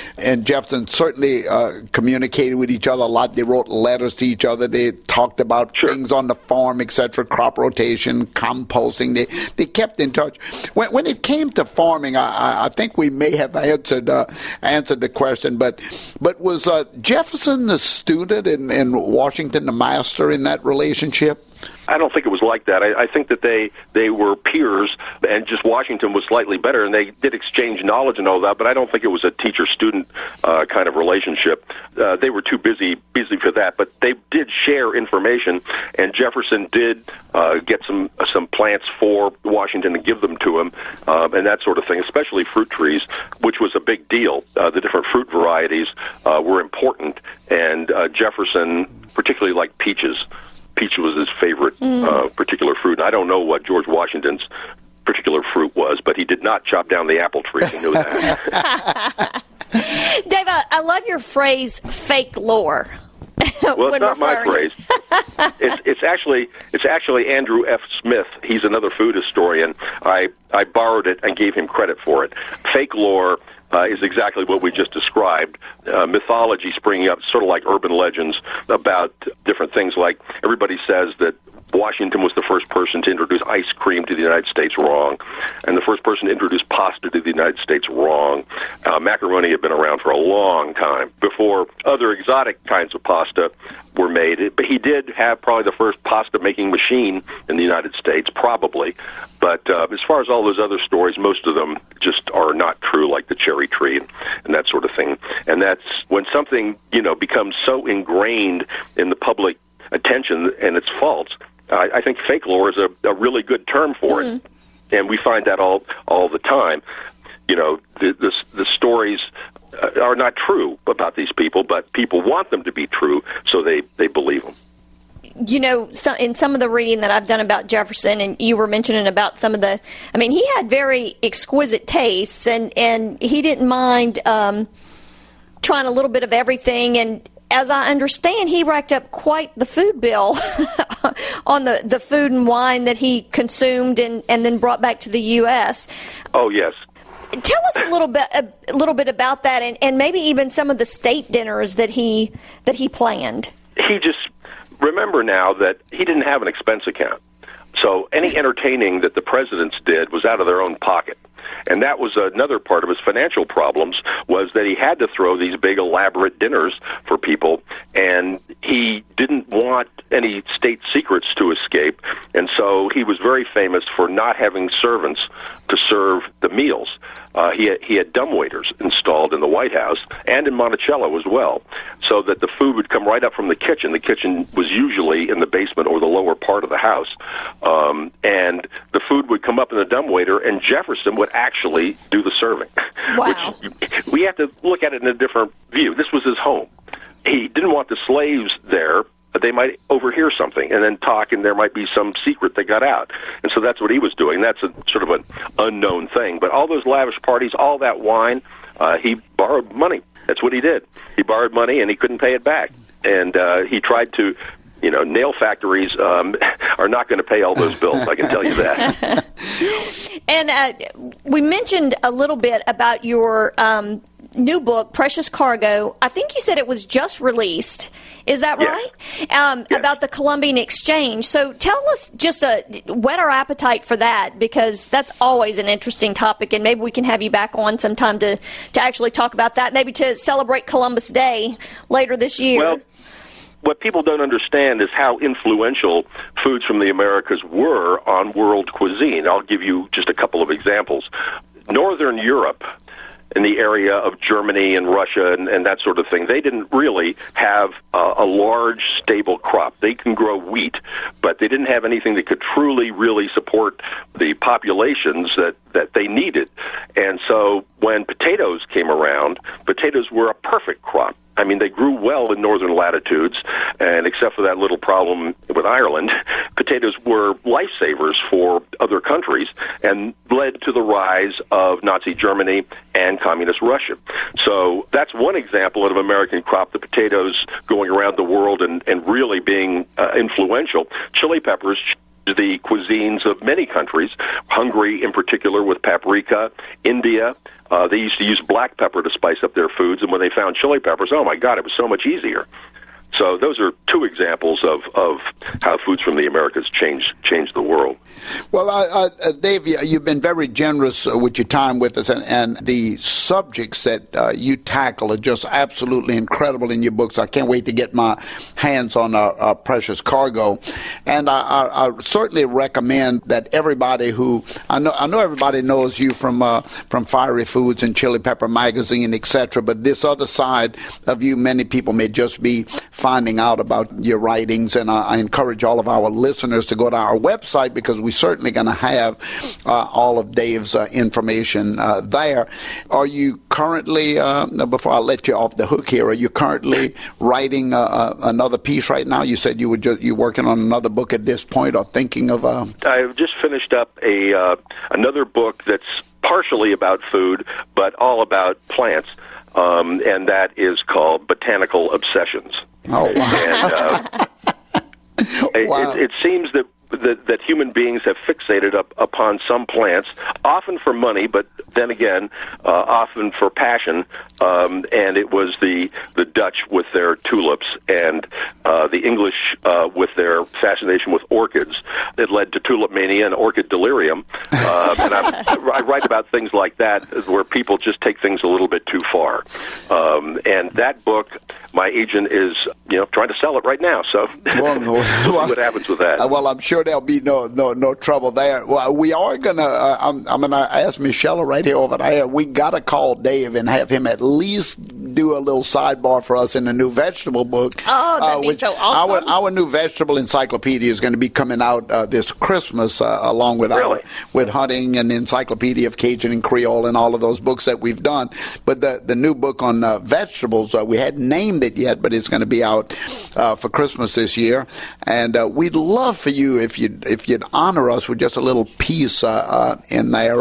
and Jefferson certainly communicated with each other a lot. They wrote letters to each other. They talked about things on the farm, etc., crop rotation, composting. They kept in touch. When it came to farming, I think we may have answered the question, but was Jefferson the student and Washington the master in that relationship? I don't think it was like that. I think that they were peers, and just Washington was slightly better, and they did exchange knowledge and all that, but I don't think it was a teacher-student kind of relationship. They were too busy for that, but they did share information, and Jefferson did get some plants for Washington and give them to him, and that sort of thing, especially fruit trees, which was a big deal. The different fruit varieties were important, and Jefferson particularly liked peaches. Peach was his favorite particular fruit. And I don't know what George Washington's particular fruit was, but he did not chop down the apple tree. He knew that. Dave, I love your phrase, fake lore. Well, it's not my phrase. It's actually Andrew F. Smith. He's another food historian. I borrowed it and gave him credit for it. Fake lore is exactly what we just described. Mythology springing up, sort of like urban legends about different things. Like everybody says that Washington was the first person to introduce ice cream to the United States, wrong. And the first person to introduce pasta to the United States, wrong. Macaroni had been around for a long time before other exotic kinds of pasta were made. But he did have probably the first pasta-making machine in the United States, probably. But as far as all those other stories, most of them just are not true, like the cherry tree and that sort of thing. And that's when something, becomes so ingrained in the public attention and it's false. I think fake lore is a really good term for it, and we find that all the time. The stories are not true about these people, but people want them to be true, so they believe them. In some of the reading that I've done about Jefferson, and you were mentioning about some of he had very exquisite tastes, and he didn't mind trying a little bit of everything. And as I understand, he racked up quite the food bill on the food and wine that he consumed and then brought back to the U.S. Oh, yes. Tell us a little bit about that, and maybe even some of the state dinners that he planned. He just remember now that he didn't have an expense account, so any entertaining that the presidents did was out of their own pocket. And that was another part of his financial problems, was that he had to throw these big elaborate dinners for people, and he didn't want any state secrets to escape, and so he was very famous for not having servants to serve the meals. He had dumbwaiters installed in the White House and in Monticello as well, so that the food would come right up from the kitchen. The kitchen was usually in the basement or the lower part of the house, and the food would come up in the dumbwaiter, and Jefferson would actually do the serving. Wow. Which we have to look at it in a different view. This was his home. He didn't want the slaves there. They might overhear something and then talk, and there might be some secret that got out. And so that's what he was doing. That's a sort of an unknown thing. But all those lavish parties, all that wine, he borrowed money. That's what he did. He borrowed money, and he couldn't pay it back. And he tried to, nail factories are not going to pay all those bills, I can tell you that. And we mentioned a little bit about your new book, Precious Cargo. I think you said it was just released. Is that right? Yes. About the Columbian Exchange. So tell us, just whet our appetite for that, because that's always an interesting topic, and maybe we can have you back on sometime to actually talk about that, maybe to celebrate Columbus Day later this year. Well, what people don't understand is how influential foods from the Americas were on world cuisine. I'll give you just a couple of examples. Northern Europe, in the area of Germany and Russia and that sort of thing, they didn't really have a large, stable crop. They can grow wheat, but they didn't have anything that could truly, really support the populations that they needed. And so when potatoes came around, potatoes were a perfect crop. I mean, they grew well in northern latitudes, and except for that little problem with Ireland, potatoes were lifesavers for other countries and led to the rise of Nazi Germany and communist Russia. So that's one example of an American crop, the potatoes going around the world and really being influential. Chili peppers the cuisines of many countries, Hungary in particular with paprika, India. They used to use black pepper to spice up their foods, and when they found chili peppers, oh my God, it was so much easier. So those are two examples of how foods from the Americas changed the world. Well, Dave, you've been very generous with your time with us, and the subjects that you tackle are just absolutely incredible in your books. I can't wait to get my hands on our Precious Cargo, and I certainly recommend that everybody who I know everybody knows you from Fiery Foods and Chili Pepper Magazine, etc. But this other side of you, many people may just be finding out about your writings, and I encourage all of our listeners to go to our website, because we're certainly going to have all of Dave's information there. Are you currently, before I let you off the hook here, are you currently writing another piece right now? You said you're working on another book at this point, or thinking of I've just finished up another book that's partially about food, but all about plants, and that is called Botanical Obsessions. Oh, wow. And Wow. it seems that human beings have fixated upon some plants, often for money, but then again, often for passion. And it was the Dutch with their tulips, and the English with their fascination with orchids. It led to tulip mania and orchid delirium. And I write about things like that, where people just take things a little bit too far. And that book, my agent is trying to sell it right now. So we'll see what happens with that. Well, I'm sure there'll be no trouble there. Well, we are gonna. I'm gonna ask Michelle right here over there. We gotta call Dave and have him at least do a little sidebar for us in the new vegetable book. Oh, that'd be so awesome. Our new vegetable encyclopedia is going to be coming out this Christmas, along with with Hunting and Encyclopedia of Cajun and Creole and all of those books that we've done. But the new book on vegetables, we hadn't named it yet, but it's going to be out for Christmas this year. And we'd love for you if you'd honor us with just a little piece in there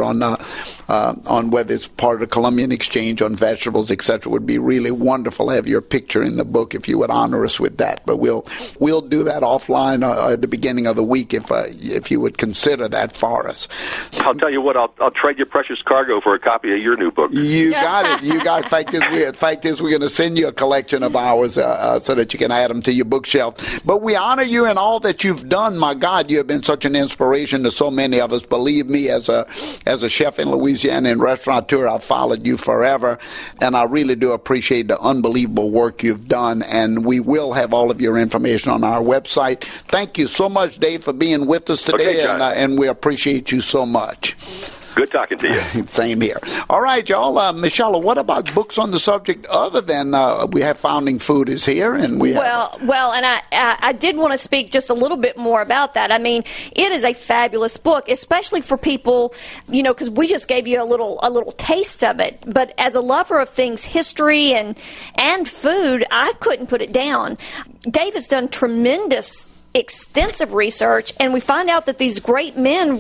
on whether it's part of the Columbian Exchange on vegetables, etc. Would be really wonderful to have your picture in the book if you would honor us with that. But we'll do that offline at the beginning of the week if you would consider that for us. I'll tell you what, I'll trade your Precious Cargo for a copy of your new book. You got it. You got it. Fact is, we're going to send you a collection of ours so that you can add them to your bookshelf. But we honor you in all that you've done. My God, you have been such an inspiration to so many of us. Believe me, as a chef in Louisiana and restaurateur, I've followed you forever, and I really do appreciate the unbelievable work you've done. And we will have all of your information on our website. Thank you so much, Dave, for being with us today, and we appreciate you so much. Good talking to you. Same here. All right, y'all. Michelle, what about books on the subject other than we have Founding Food is here, and we well, and I did want to speak just a little bit more about that. I mean, it is a fabulous book, especially for people, because we just gave you a little taste of it. But as a lover of things, history and food, I couldn't put it down. Dave has done tremendous, extensive research, and we find out that these great men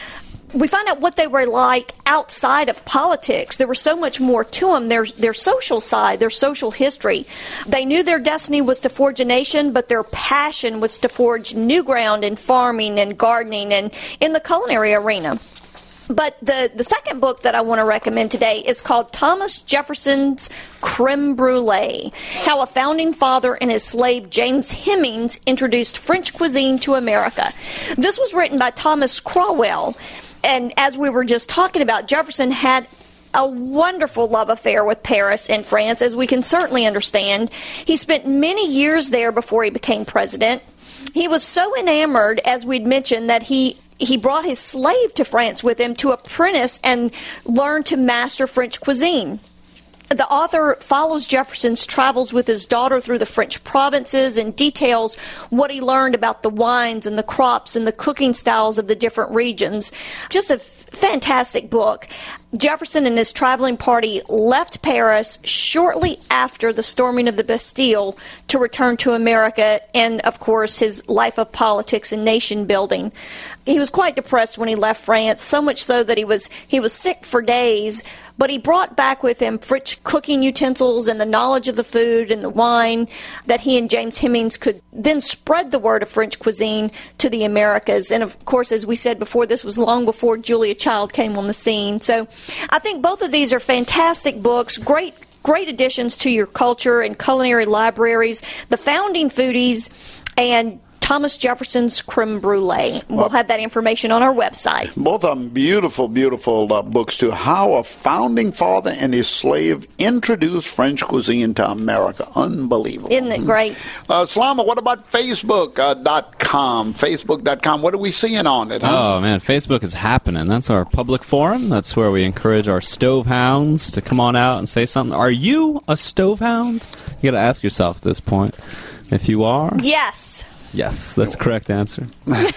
we find out what they were like outside of politics. There was so much more to them, their social side, their social history. They knew their destiny was to forge a nation, but their passion was to forge new ground in farming and gardening and in the culinary arena. But the second book that I want to recommend today is called Thomas Jefferson's Creme Brulee, How a Founding Father and His Slave James Hemings Introduced French Cuisine to America. This was written by Thomas Cromwell, and as we were just talking about, Jefferson had a wonderful love affair with Paris and France, as we can certainly understand. He spent many years there before he became president. He was so enamored, as we'd mentioned, that he brought his slave to France with him to apprentice and learn to master French cuisine. The author follows Jefferson's travels with his daughter through the French provinces and details what he learned about the wines and the crops and the cooking styles of the different regions. Just a fantastic book. Jefferson and his traveling party left Paris shortly after the storming of the Bastille to return to America and, of course, his life of politics and nation building. He was quite depressed when he left France, so much so that he was sick for days, but he brought back with him French cooking utensils and the knowledge of the food and the wine that he and James Hemings could then spread the word of French cuisine to the Americas. And, of course, as we said before, this was long before Julia Child came on the scene. So I think both of these are fantastic books, great additions to your culture and culinary libraries. The Founding Foodies and Thomas Jefferson's Creme Brulee. We'll have that information on our website. Both of them beautiful, beautiful books, too. How a founding father and his slave introduced French cuisine to America. Unbelievable. Isn't it great? Slama, what about Facebook.com? Facebook.com, what are we seeing on it? Oh, man, Facebook is happening. That's our public forum. That's where we encourage our stove hounds to come on out and say something. Are you a stove hound? You got to ask yourself at this point. If you are... Yes. Yes, that's the correct answer.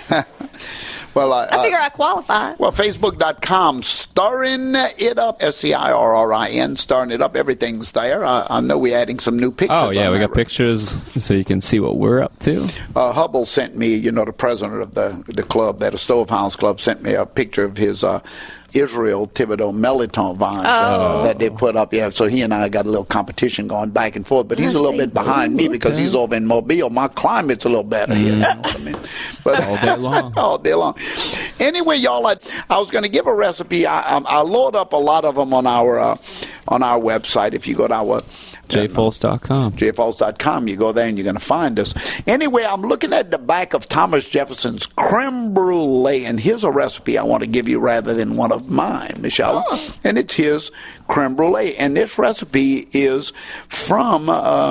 Well, I figure I qualify. Well, Facebook.com, stirring it up, STIRRIN, stirring it up. Everything's there. I know we're adding some new pictures. Oh, yeah, we got pictures so you can see what we're up to. Hubble sent me, the president of the club, the Stovehouse Club, sent me a picture of his Israel Thibodeau Meliton vines that they put up. Yeah, so he and I got a little competition going back and forth, but he's a little bit behind me because he's over in Mobile. My climate's a little better here. You know what I mean? But all day long. All day long. Anyway, y'all, I was going to give a recipe. I load up a lot of them on our website. If you go to our jfoltz.com. jfoltz.com. You go there and you're going to find us. Anyway, I'm looking at the back of Thomas Jefferson's Creme Brulee, and here's a recipe I want to give you rather than one of mine, Michelle. And it's his creme brulee. And this recipe is from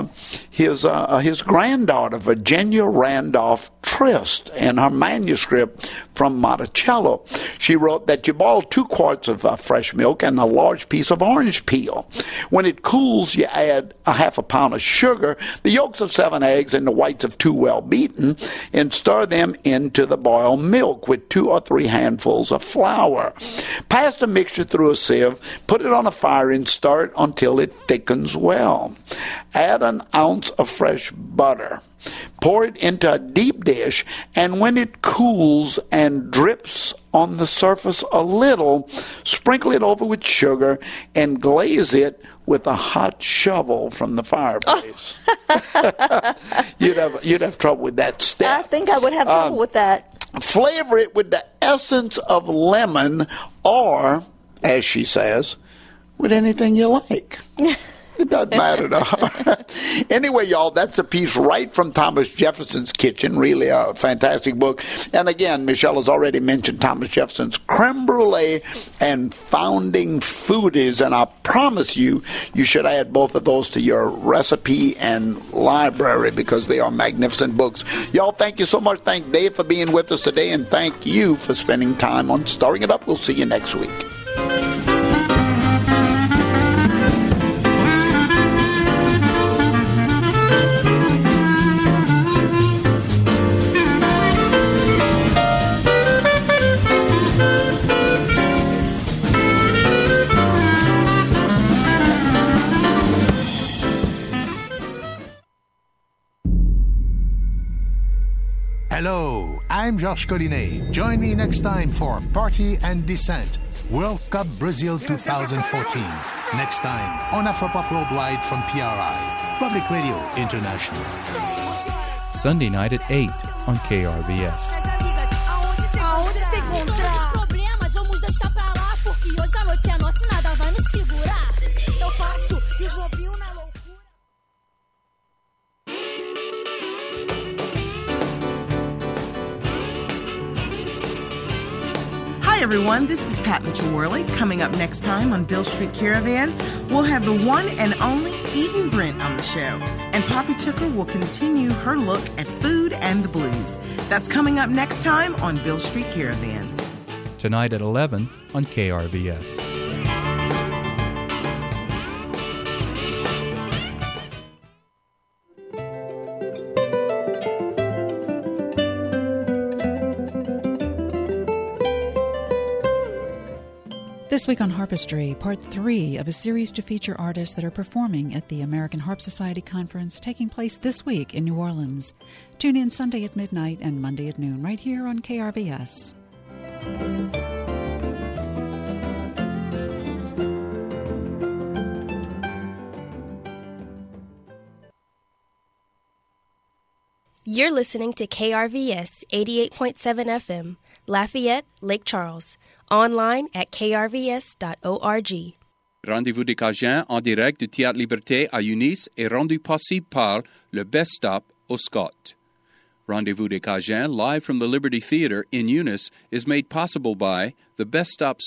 his granddaughter, Virginia Randolph Trist, and her manuscript from Monticello. She wrote that you boil 2 quarts of fresh milk and a large piece of orange peel. When it cools, you add a half a pound of sugar, the yolks of 7 eggs, and the whites of 2 well beaten, and stir them into the boiled milk with 2 or 3 handfuls of flour. Pass the mixture through a sieve, put it on a fire, and stir it until it thickens well. Add an ounce of fresh butter. Pour it into a deep dish, and when it cools and drips on the surface a little, sprinkle it over with sugar and glaze it with a hot shovel from the fireplace. You'd have trouble with that step. I think I would have trouble with that. Flavor it with the essence of lemon, or, as she says, with anything you like. It doesn't matter to her. Anyway, y'all, that's a piece right from Thomas Jefferson's Kitchen. Really a fantastic book. And again, Michelle has already mentioned Thomas Jefferson's Creme Brulee and Founding Foodies. And I promise you, you should add both of those to your recipe and library because they are magnificent books. Y'all, thank you so much. Thank Dave for being with us today. And thank you for spending time on Stirring It Up. We'll see you next week. Hello, I'm Georges Collinet. Join me next time for Party and Descent, World Cup Brazil 2014. Next time on Afropop Worldwide from PRI, Public Radio International. Sunday night at 8 on KRVS. Hi everyone, this is Pat Mitchell-Worley. Coming up next time on Bill Street Caravan, we'll have the one and only Eden Brent on the show. And Poppy Tooker will continue her look at food and the blues. That's coming up next time on Bill Street Caravan. Tonight at 11 on KRVS. This week on Harpistry, part 3 of a series to feature artists that are performing at the American Harp Society Conference taking place this week in New Orleans. Tune in Sunday at midnight and Monday at noon right here on KRVS. You're listening to KRVS 88.7 FM, Lafayette, Lake Charles. Online at krvs.org. Rendez-vous des Cajuns en direct du Théâtre Liberté à Eunice est rendu possible par le Best Stop au Scott. Rendez-vous des Cajuns live from the Liberty Theater in Eunice is made possible by the Best Stop